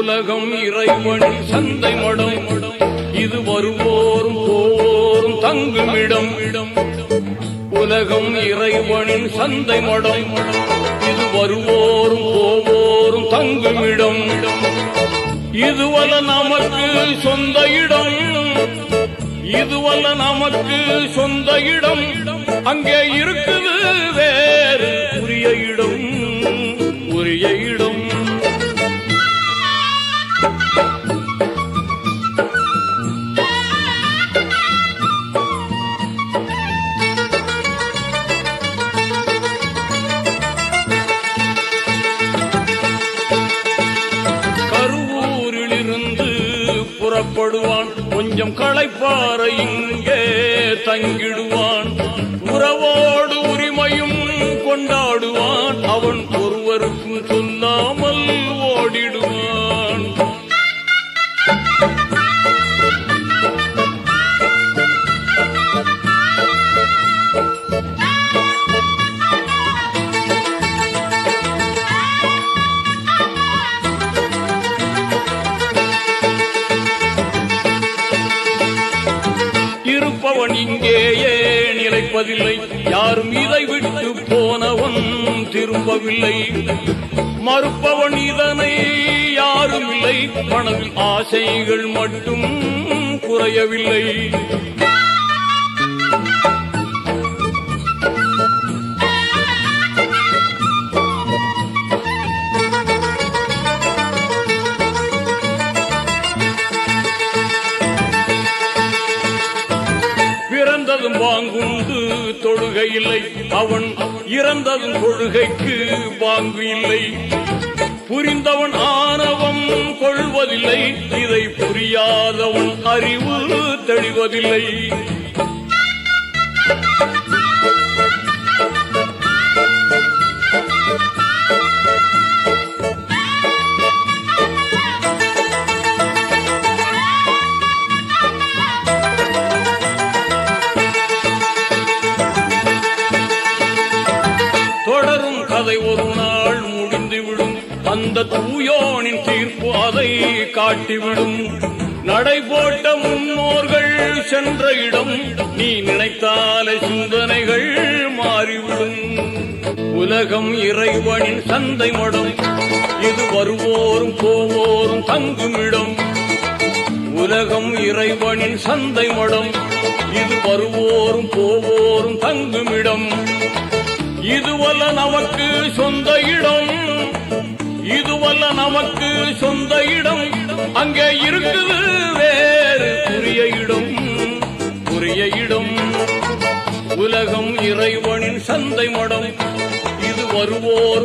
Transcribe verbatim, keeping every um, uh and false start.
உலகம் இறைவனின் சந்தை மடம், இது வருவோரும் போவோரும் தங்குமிடம். உலகம் இறைவனின் சந்தை மடம், இது வருவோரும் போவோரும் தங்குமிடம். இதுவல்ல நமக்கு சொந்த இடம், இதுவல்ல நமக்கு சொந்த இடம், அங்கே இருக்குது வேறு உரிய இடம், உரிய இடம். கருவூரிலிருந்து புறப்படுவான், கொஞ்சம் களைப்பார இங்கே தங்கிடுவான். உறவோடு உரிமையும் கொண்டாடுவான், அவன் ஒருவருக்கும் சொல்லாமல் ஓடிடுவான். இருப்பவன் இங்கேயே நிலைப்பதில்லை, யாரும் இதை விட்டு போனவன் திரும்பவில்லை. மறுப்பவன் இதனை யாரும் இல்லை, மனதில் ஆசைகள் மட்டும் குறையவில்லை. பிறந்ததும் வாங்குண்டு தொழுகை இல்லை, அவன் இறந்ததும் கொள்கைக்கு வாங்கு இல்லை. புரிந்தவன் ஆணவம் கொள்வதில்லை, இதை புரியாதவன் அறிவு தெளிவதில்லை. தொடரும் கதை ஒரு நாள் முடிந்துவிடும், அந்த தூயோனின் தீர்ப்பு அதை காட்டிவிடும். நடை போட்ட முன்னோர்கள் சென்ற இடம், நீ நினைத்தாலே சிந்தனைகள் மாறிவிடும். உலகம் இறைவனின் சந்தை மடம், இது வருவோரும் போவோரும் தங்குமிடம். உலகம் இறைவனின் சந்தை மடம், இது வருவோரும் போவோரும் தங்குமிடம். இதுவல்ல நமக்கு சொந்த இடம், இதுவல்ல நமக்கு சொந்த இடம், அங்கே இருக்குது வேறு உரிய இடம், உரிய இடம். உலகம் இறைவனின் சந்தை மடம், இது வருவோர்